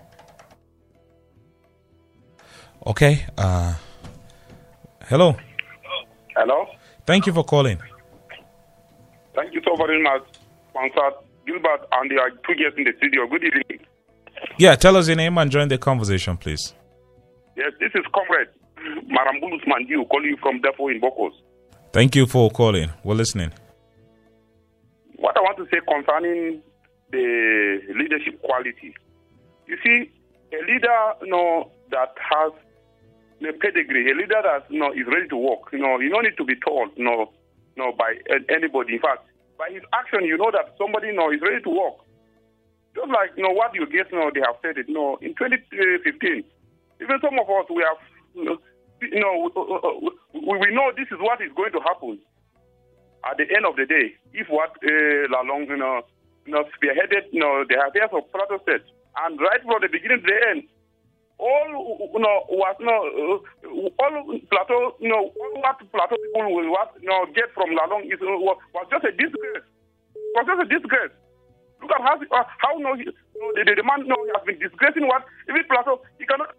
Okay. Uh, hello. Hello. Thank you for calling. Thank you so very much, Sponsor Gilbert and the two guests in the studio. Good evening. Yeah, tell us your name and join the conversation, please. Yes, this is Comrade Marambulus Mandiu calling you from Defo in Bokos. Thank you for calling. We're listening. What I want to say concerning the leadership quality. You see, a leader you know, that has a pedigree, a leader that you know, is ready to work, you know, you don't need to be told you know, you know, by anybody. In fact, by his action, you know that somebody you know, is ready to work. Just like you know, what you get, you know, they have said it. You know, in twenty fifteen, even some of us, we have, you know, you know we, we know this is what is going to happen. At the end of the day, if what uh, Lalong, you know, you know, spearheaded, you know, the affairs of Plateau State, and right from the beginning to the end, all, you know, was, you know, uh, all Plateau, you know, all what Plateau people will what, you know, get from Lalong is, uh, was, was just a disgrace. It was just a disgrace. Look at how, uh, how you know, he, you know, the, the man you know, has been disgracing what, even Plateau, he cannot.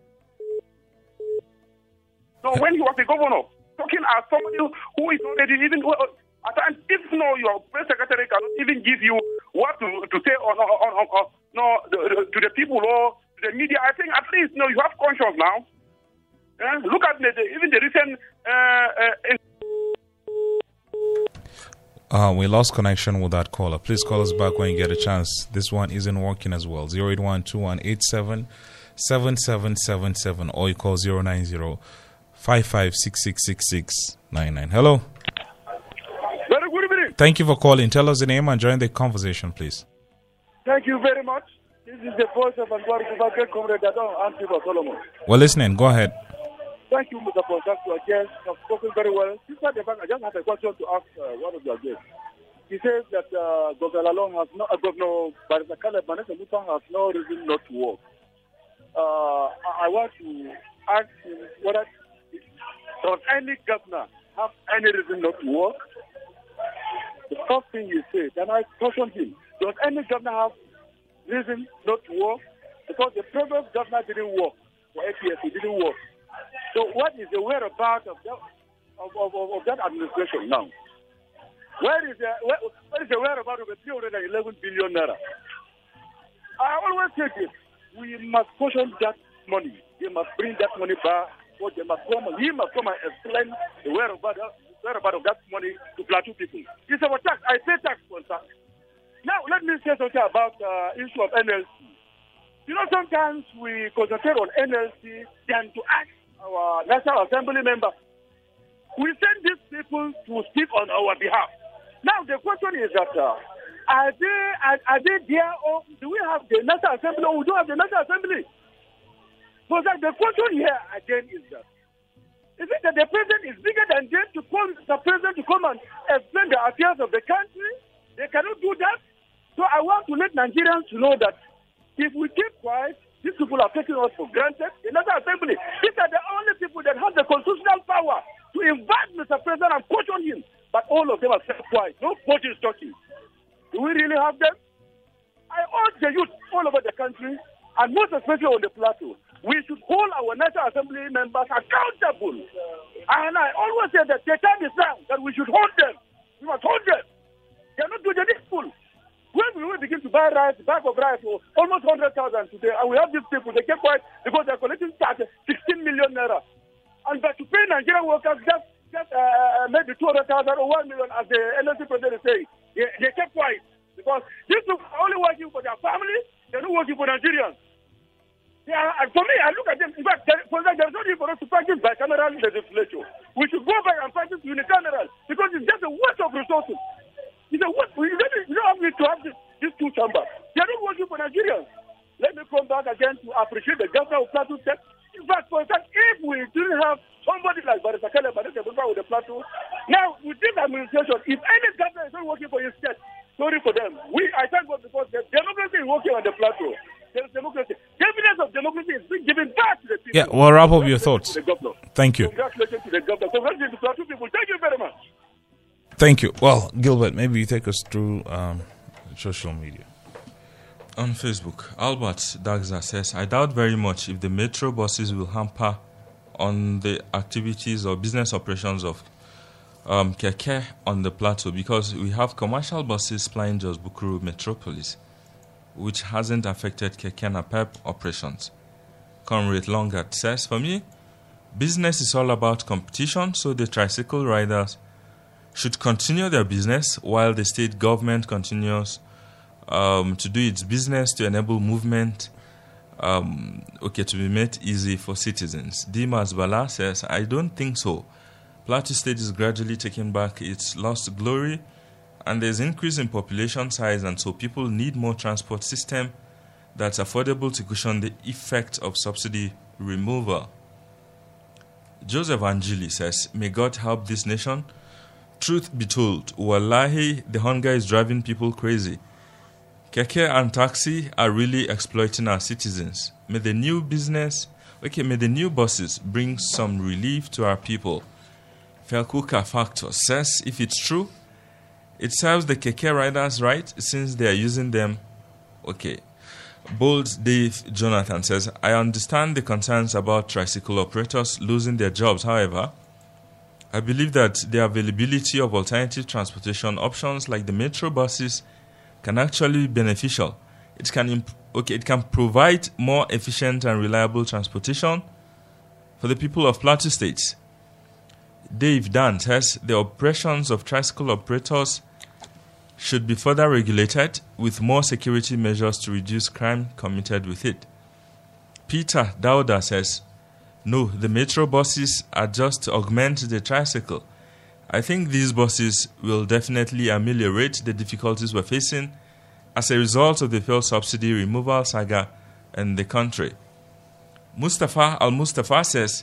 So when he was the governor, talking as somebody who is already even at times, if you know, your press secretary cannot even give you what to, to say on, on, on, on no to the people or to the media, I think at least you know you have conscience now. Eh? Look at the, the, even the recent. Uh, uh, uh, we lost connection with that caller. Please call us back when you get a chance. This one isn't working as well. Zero eight one two one eight seven seven seven seven seven or you call zero nine zero. Five five six six six six nine nine. Hello. Very good evening. Thank you for calling. Tell us the name and join the conversation, please. Thank you very much. This is the voice of Anwar Kubake, Comrade Dadon, and Tiba Solomon. We're listening. Go ahead. Thank you, Mister Pontak. Your guests have spoken very well. Despite the fact, I just have a question to ask uh, one of your guests. He says that uh, Governor Lalong has no, uh, Governor Barrister Caleb Manese Mutan has no reason not to work. Uh, I, I want to ask him whether does any governor have any reason not to work? The first thing you say, then I question him. Does any governor have reason not to work? Because the previous governor didn't work for A P S, he didn't work. So what is the whereabouts of that, of, of, of, of that administration now? Where is the, where, where is the whereabouts of the three hundred eleven billion naira? I always say this. We must question that money. We must bring that money back. What they must come, he must come and explain the whereabouts, whereabouts of that money to Plateau people. It's our tax. I pay tax for tax. Now, let me say something about the uh, issue of N L C. You know, sometimes we concentrate on N L C than to ask our National Assembly members. We send these people to speak on our behalf. Now, the question is that, uh, are they are, are they there, or do we have the National Assembly, or we don't have the National Assembly? So that the question here again is that, is it that the president is bigger than them to come, the president to come and explain the affairs of the country? They cannot do that. So I want to let Nigerians know that if we keep quiet, these people are taking us for granted. The National Assembly, these are the only people that have the constitutional power to invite Mister President and question him. But all of them are kept quiet. Nobody is talking. Do we really have them? I urge the youth all over the country, and most especially on the plateau, we should hold our National Assembly members accountable. And I always say that the time is now that we should hold them. We must hold them. They are not doing the needful. When we will begin to buy rice, bag of rice for almost one hundred thousand today, and we have these people, they keep quiet because they are collecting tax, sixteen million naira. And but to pay Nigerian workers just, just uh, maybe two hundred thousand or one million, as the N L C president is saying, they, they kept quiet. Because these people are only working for their family, they're not working for Nigerians. Yeah, and for me, I look at them. In fact, there, for that, there's no need for us to practice bicameral legislature. We should go back and practice unicameral because it's just a waste of resources. It's a waste. We don't, we don't have need to have this, these two chambers. They are not working for Nigerians. Let me come back again to appreciate the governor of Plateau State. In fact, for instance, if we didn't have somebody like Barrister Caleb Barrister with the Plateau, now with this administration, if any governor is not working for his state, sorry for them. We, I thank God because the democracy is working on the Plateau. There's democracy. The evidence of democracy is being given back to the people. Yeah, well, wrap up your thoughts. Thank you. Congratulations to the governor. Congratulations to the Plateau people. Thank you very much. Thank you. Well, Gilbert, maybe you take us through um, social media. On Facebook, Albert Dagza says, I doubt very much if the metro buses will hamper on the activities or business operations of um, Keke on the plateau because we have commercial buses flying just Bukuru Metropolis, which hasn't affected Keke Napep operations. Comrade Longat says, for me, business is all about competition, so the tricycle riders should continue their business while the state government continues um, to do its business to enable movement um, okay, to be made easy for citizens. Dimas Bala says, I don't think so. Plateau State is gradually taking back its lost glory, and there's increase in population size, and so people need more transport system that's affordable to cushion the effect of subsidy removal. Joseph Angeli says, may God help this nation. Truth be told, wallahi, the hunger is driving people crazy. Keke and taxi are really exploiting our citizens. May the new business, okay, may the new buses bring some relief to our people. Felkuka Factor says, if it's true, it serves the Keke riders right since they are using them. Okay. Bold Dave Jonathan says, I understand the concerns about tricycle operators losing their jobs. However, I believe that the availability of alternative transportation options like the metro buses can actually be beneficial. It can imp- okay, it can provide more efficient and reliable transportation for the people of Plateau State. Dave Dan says the operations of tricycle operators should be further regulated with more security measures to reduce crime committed with it. Peter Dauda says, no, the metro buses are just to augment the tricycle. I think these buses will definitely ameliorate the difficulties we're facing as a result of the fuel subsidy removal saga in the country. Mustafa Al-Mustafa says,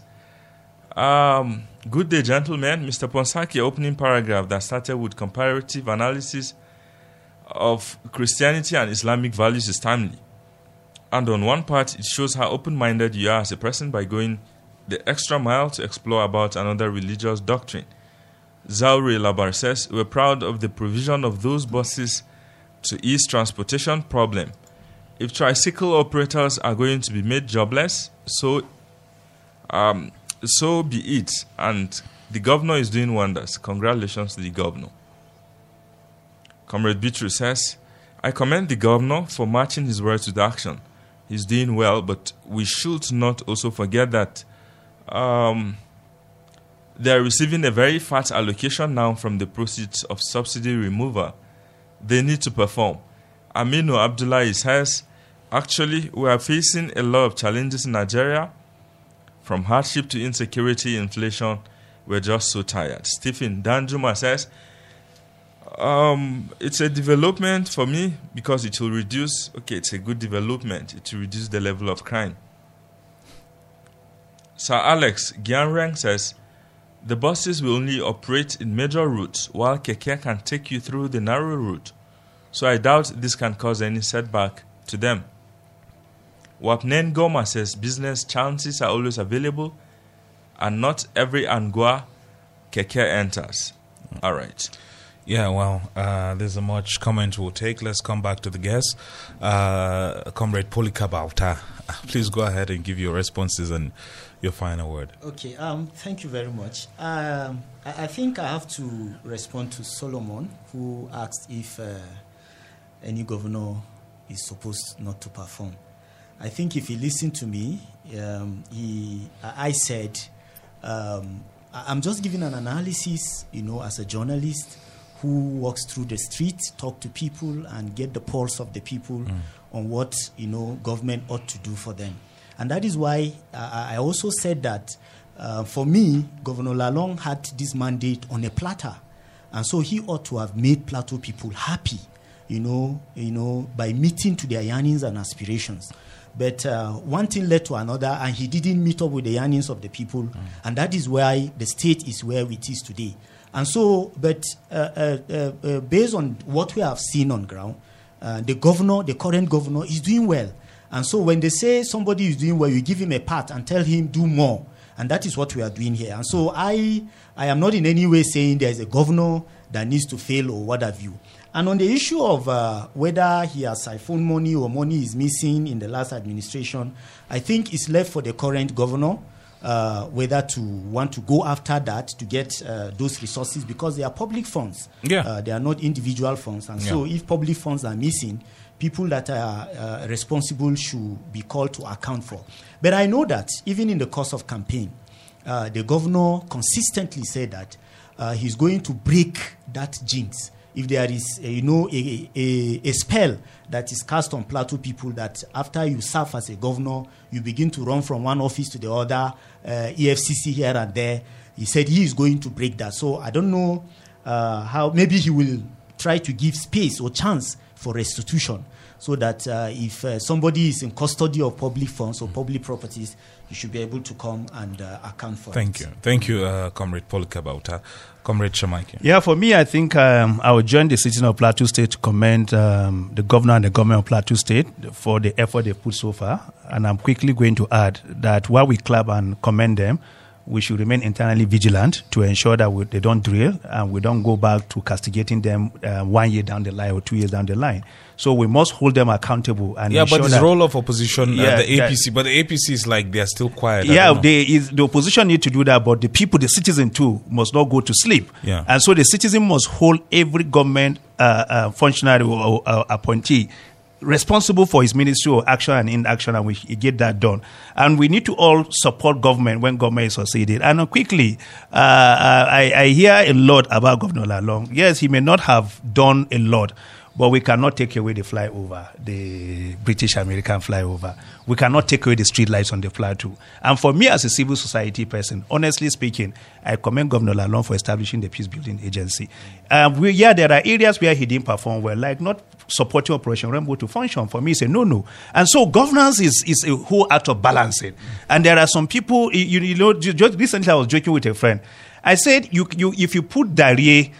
um, good day, gentlemen. Mister Ponsaki opening paragraph that started with comparative analysis of Christianity and Islamic values is timely. And on one part, it shows how open-minded you are as a person by going the extra mile to explore about another religious doctrine. Zauri Labar says, we're proud of the provision of those buses to ease transportation problem. If tricycle operators are going to be made jobless, so um, so be it. And the governor is doing wonders. Congratulations to the governor. Comrade Bitrus says, I commend the governor for matching his words with action. He's doing well, but we should not also forget that um, they are receiving a very fat allocation now from the proceeds of subsidy removal. They need to perform. Aminu Abdullahi says, actually, we are facing a lot of challenges in Nigeria, from hardship to insecurity, inflation. We're just so tired. Stephen Danjuma says, um, it's a development for me because it will reduce, okay, it's a good development. It will reduce the level of crime. Sir Alex Gyanreng says, the buses will only operate in major routes while Keke can take you through the narrow route. So I doubt this can cause any setback to them. Wapnen Goma says business chances are always available and not every Angua Keke enters. All right. Yeah, well, uh, there's a much comment we'll take. Let's come back to the guest. Uh, Comrade Polycarp, please go ahead and give your responses and your final word. Okay, um, thank you very much. Um, I, I think I have to respond to Solomon, who asked if uh, any governor is supposed not to perform. I think if he listened to me, um, he, I said, um, I'm just giving an analysis, you know, as a journalist who walks through the streets, talk to people, and get the pulse of the people mm. on what, you know, government ought to do for them. And that is why uh, I also said that, uh, for me, Governor Lalong had this mandate on a platter. And so he ought to have made Plateau people happy, you know, you know, by meeting to their yearnings and aspirations. But uh, one thing led to another, and he didn't meet up with the yearnings of the people. Mm. And that is why the state is where it is today. And so, but uh, uh, uh, uh, based on what we have seen on ground, uh, the governor, the current governor, is doing well. And so when they say somebody is doing well, you give him a pat and tell him do more. And that is what we are doing here. And so I, I am not in any way saying there is a governor that needs to fail or what have you. And on the issue of uh, whether he has siphoned money or money is missing in the last administration, I think it's left for the current governor uh, whether to want to go after that to get uh, those resources, because they are public funds. Yeah. Uh, they are not individual funds. And yeah. so if public funds are missing, people that are uh, responsible should be called to account for. But I know that even in the course of campaign, uh, the governor consistently said that uh, he's going to break that jinx. If there is, a, you know, a, a, a spell that is cast on Plateau people that after you serve as a governor, you begin to run from one office to the other, uh, E F C C here and there, he said he is going to break that. So I don't know uh, how, maybe he will try to give space or chance for restitution, so that uh, if uh, somebody is in custody of public funds or public properties, you should be able to come and uh, account for Thank it. you. Thank you, uh, Comrade Polycarp. Comrade Shamaike. Yeah, for me, I think um, I would join the citizen of Plateau State to commend um, the governor and the government of Plateau State for the effort they've put so far. And I'm quickly going to add that while we clap and commend them, we should remain internally vigilant to ensure that we, they don't drill and we don't go back to castigating them uh, one year down the line or two years down the line. So we must hold them accountable. And yeah, but it's the role of opposition, yeah, uh, the A P C, that, but the A P C is like they're still quiet. Yeah, they is, the opposition need to do that, but the people, the citizen too, must not go to sleep. Yeah. And so the citizen must hold every government uh, uh, functionary or, or, or appointee responsible for his ministry or action and inaction, and we get that done. And we need to all support government when government is succeeded. And uh, quickly, uh, I, I hear a lot about Governor Lalong. Yes, he may not have done a lot, but we cannot take away the flyover, the British-American flyover. We cannot take away the street lights on the plateau. And for me as a civil society person, honestly speaking, I commend Governor Lalong for establishing the Peace Building Agency. Um, we, yeah, there are areas where he didn't perform well, like not supporting Operation Rainbow to function. For me, it's a no-no. And so governance is, is a whole act of balancing. And there are some people, you, you know, just recently I was joking with a friend. I said, you, you, if you put Darie,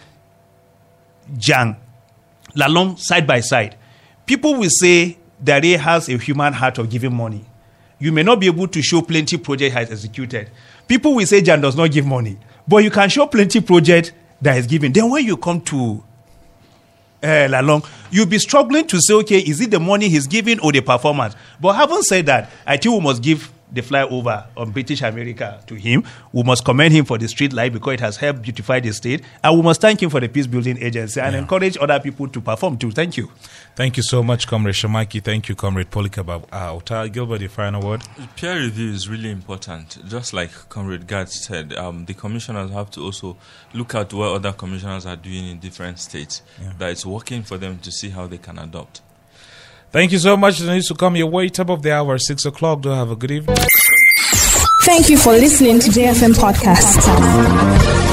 Jang, Lalong side by side, people will say Darie has a human heart of giving money. You may not be able to show plenty project has executed. People will say Jan does not give money, but you can show plenty project that is given. Then when you come to uh, Lalong, you'll be struggling to say, okay, is it the money he's giving or the performance? But having said that, I think we must give the flyover on British America to him. We must commend him for the street light because it has helped beautify the state. And we must thank him for the Peace Building Agency and yeah. encourage other people to perform too. Thank you. Thank you so much, Comrade Shamaike. Thank you, Comrade Polycarp. Uh, Gilbert, your final word? Peer review is really important. Just like Comrade Gad said, um, the commissioners have to also look at what other commissioners are doing in different states. Yeah. That it's working for them to see how they can adopt. Thank you so much. The news to come your way, top of the hour, six o'clock. Do have a good evening. Thank you for listening to J F M Podcast.